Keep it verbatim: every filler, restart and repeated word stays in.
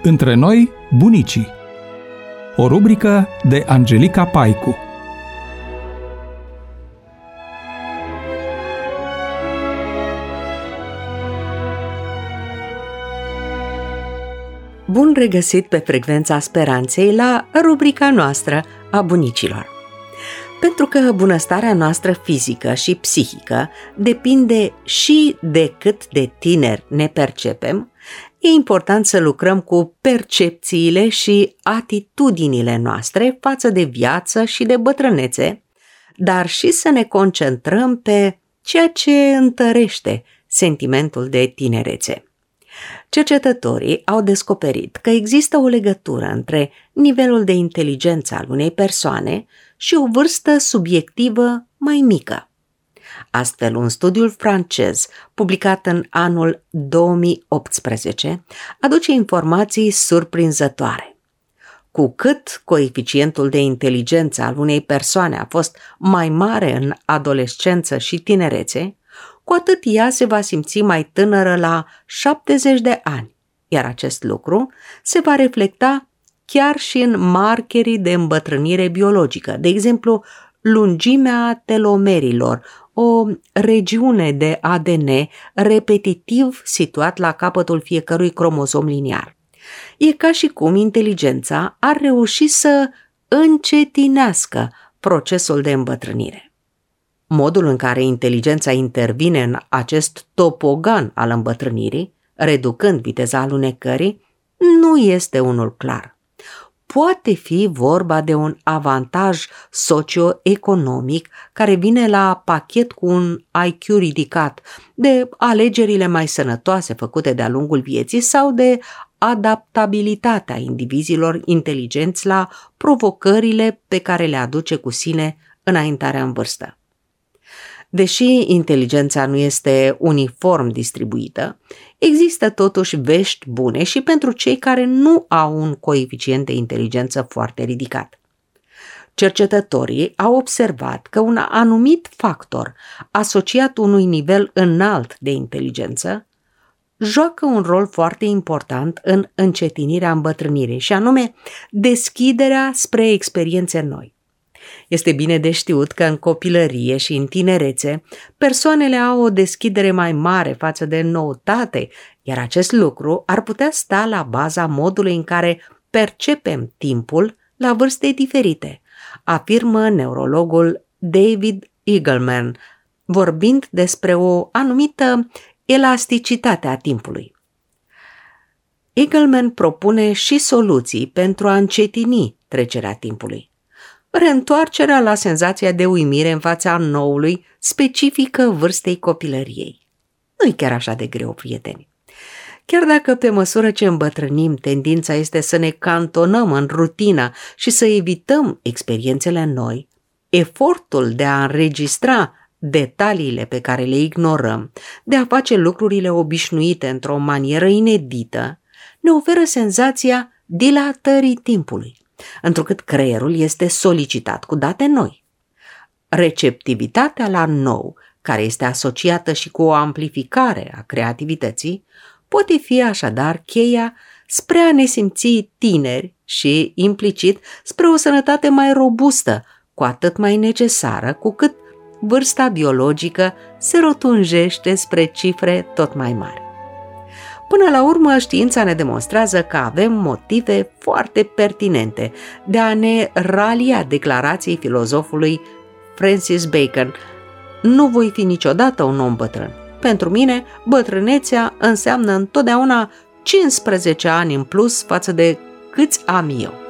Între noi, bunicii. O rubrică de Angelica Paicu. Bun regăsit pe Frecvența Speranței la rubrica noastră a bunicilor. Pentru că bunăstarea noastră fizică și psihică depinde și de cât de tineri ne percepem, e important să lucrăm cu percepțiile și atitudinile noastre față de viață și de bătrânețe, dar și să ne concentrăm pe ceea ce întărește sentimentul de tinerețe. Cercetătorii au descoperit că există o legătură între nivelul de inteligență al unei persoane și o vârstă subiectivă mai mică. Astfel, un studiu francez, publicat în anul două mii optsprezece, aduce informații surprinzătoare. Cu cât coeficientul de inteligență al unei persoane a fost mai mare în adolescență și tinerețe, cu atât ea se va simți mai tânără la șaptezeci de ani, iar acest lucru se va reflecta chiar și în markerii de îmbătrânire biologică, de exemplu, lungimea telomerilor, o regiune de A D N repetitiv situat la capătul fiecărui cromozom liniar. E ca și cum inteligența ar reuși să încetinească procesul de îmbătrânire. Modul în care inteligența intervine în acest topogan al îmbătrânirii, reducând viteza alunecării, nu este unul clar. Poate fi vorba de un avantaj socioeconomic care vine la pachet cu un I Q ridicat, de alegerile mai sănătoase făcute de-a lungul vieții sau de adaptabilitatea indivizilor inteligenți la provocările pe care le aduce cu sine înaintarea în vârstă. Deși inteligența nu este uniform distribuită, există totuși vești bune și pentru cei care nu au un coeficient de inteligență foarte ridicat. Cercetătorii au observat că un anumit factor asociat unui nivel înalt de inteligență joacă un rol foarte important în încetinirea îmbătrânirii, și anume deschiderea spre experiențe noi. Este bine de știut că în copilărie și în tinerețe persoanele au o deschidere mai mare față de noutate, iar acest lucru ar putea sta la baza modului în care percepem timpul la vârste diferite, afirmă neurologul David Eagleman, vorbind despre o anumită elasticitate a timpului. Eagleman propune și soluții pentru a încetini trecerea timpului. Reîntoarcerea la senzația de uimire în fața noului specifică vârstei copilăriei. Nu-i chiar așa de greu, prieteni. Chiar dacă pe măsură ce îmbătrânim, tendința este să ne cantonăm în rutină și să evităm experiențele noi, efortul de a înregistra detaliile pe care le ignorăm, de a face lucrurile obișnuite într-o manieră inedită, ne oferă senzația dilatării timpului, întrucât creierul este solicitat cu date noi. Receptivitatea la nou, care este asociată și cu o amplificare a creativității, poate fi așadar cheia spre a ne simți tineri și, implicit, spre o sănătate mai robustă, cu atât mai necesară cu cât vârsta biologică se rotunjește spre cifre tot mai mari. Până la urmă, știința ne demonstrează că avem motive foarte pertinente de a ne ralia declarației filozofului Francis Bacon: nu voi fi niciodată un om bătrân. Pentru mine, bătrânețea înseamnă întotdeauna cincisprezece ani în plus față de câți am eu.